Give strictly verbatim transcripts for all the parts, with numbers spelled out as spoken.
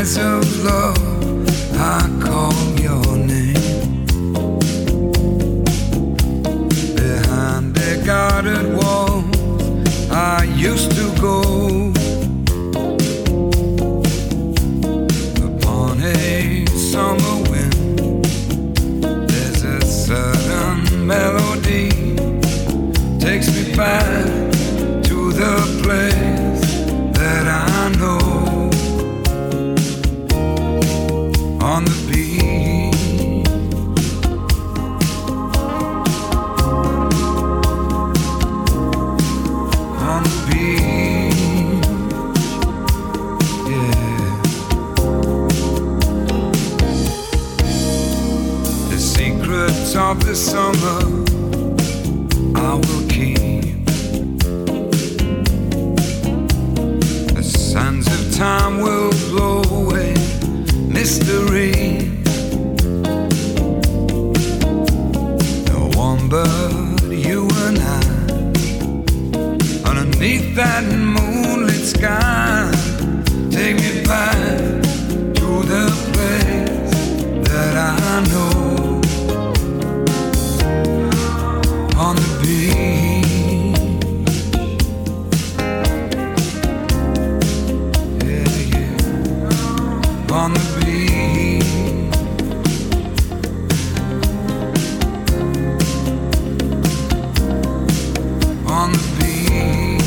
skies of love, I call your name. Behind their guarded walls, I used to go. Upon a summer wind, there's a sudden melody, takes me back to the place that I know. On the beach, on the beach, yeah. The secrets of the summer I will keep. The sands of time will blow away mystery. No one but you and I, underneath that moonlit sky. Take me back to the place that I know. On the beach, yeah, yeah. On the beach, on the beach,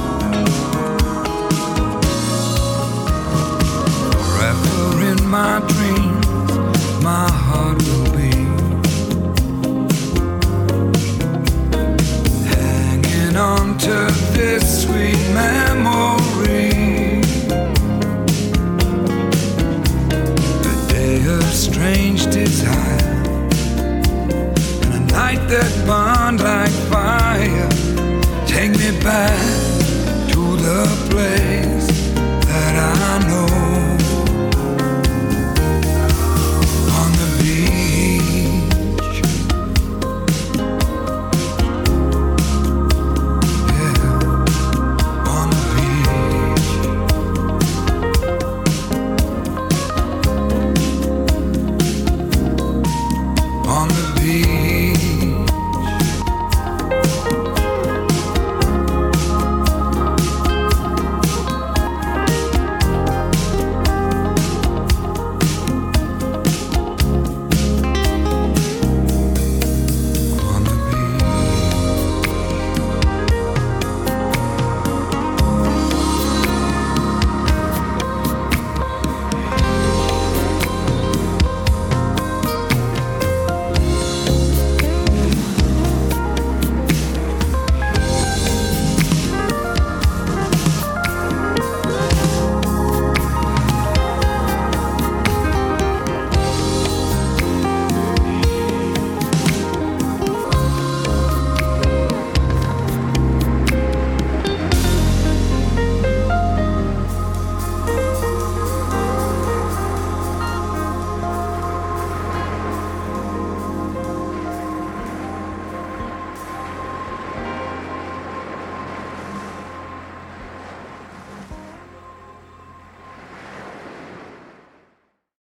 my